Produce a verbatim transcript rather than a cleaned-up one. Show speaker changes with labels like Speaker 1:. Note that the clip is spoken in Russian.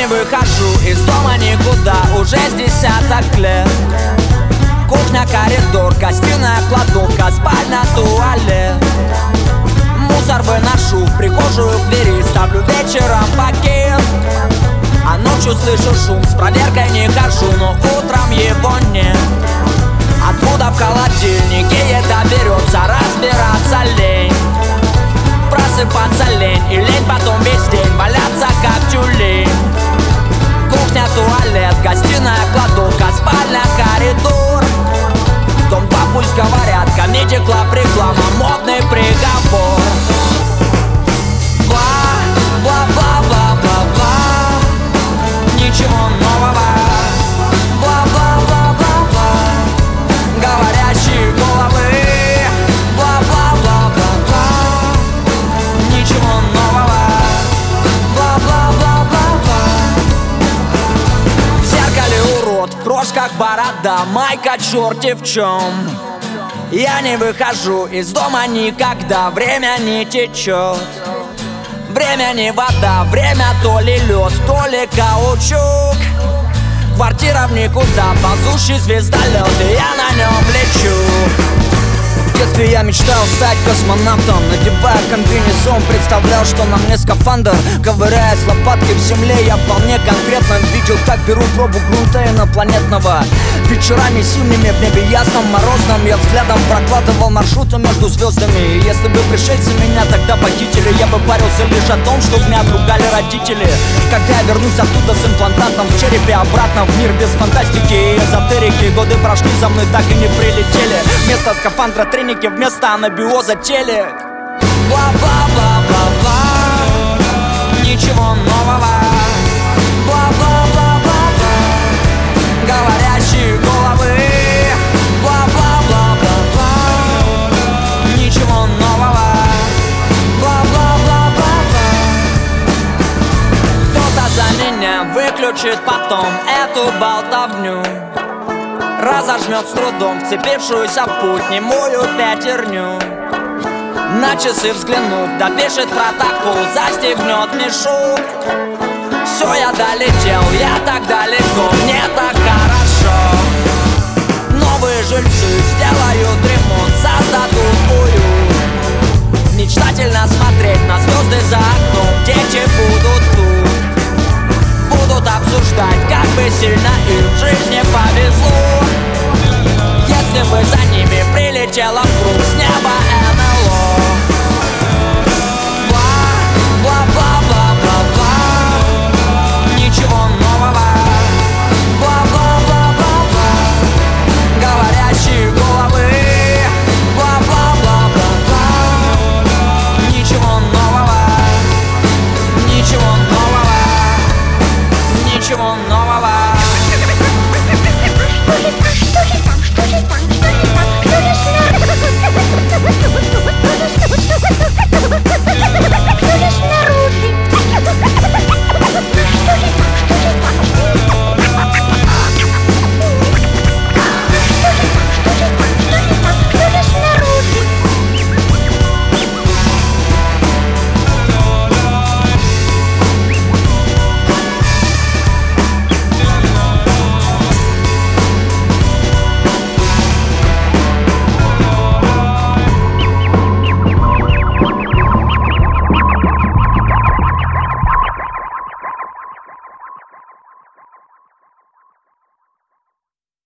Speaker 1: не выхожу из дома никуда уже с десяток лет. Кухня, коридор, гостиная, кладовка, спальня, туалет. Мусор выношу в прихожую к двери, ставлю вечером пакет. А ночью слышу шум, с проверкой не хожу, но утром его нет. Откуда в холодильнике еда берется, разбираться лень. Просыпаться лень и лень потом весь день валяться как тюлень. Кухня, туалет, гостиная, кладовка, спальня, коридор. Дом два пусть говорят, комедия, клаб, реклама, модный приговор. Бла-бла-бла-бла-бла, ничего нового. Бла-бла-бла-бла-бла, говорящие головы. Бла-бла-бла-бла-бла, ничего нового. Бла-бла-бла-бла-бла. В зеркале урод, в крошках борода, майка черти в чем. Я не выхожу из дома никогда, время не течет. Время не вода, время то ли лед, то ли каучук. Квартира в никуда, ползущий звездолет, и я на нем лечу. В детстве я мечтал стать космонавтом, надевая комбинезон, представлял, что на мне скафандр. Ковыряясь лопаткой в земле, я вполне конкретно видел, как беру пробу грунта инопланетного. Вечерами зимними в небе ясном, морозном я взглядом прокладывал маршруты между звездами. И если бы пришельцы меня тогда похитили, я бы парился лишь о том, что меня отругали родители. Когда я вернусь оттуда с имплантантом в черепе, обратно в мир без фантастики и эзотерики. Годы прошли, за мной так и не прилетели. Вместо скафандра треники, вместо анабиоза телек. Бла-бла-бла-бла-бла, ничего нового. Бла-бла-бла-бла-бла, говорящие головы. Бла-бла-бла-бла-бла, ничего нового. Бла-бла-бла-бла-бла. Кто-то за меня выключит потом эту болтовню, разожмет с трудом вцепившуюся в путь немую пятерню. На часы взглянув, допишет протокол, застегнет мешок. Все, я долетел, я так далеко, мне так хорошо. Новые жильцы сделают ремонт, создадут уют. Мечтательно смотреть на звезды за окном, дети будут тут. Будут обсуждать, как бы сильно им в жизни повезло. Если бы за ними прилетела вдруг с неба энергия.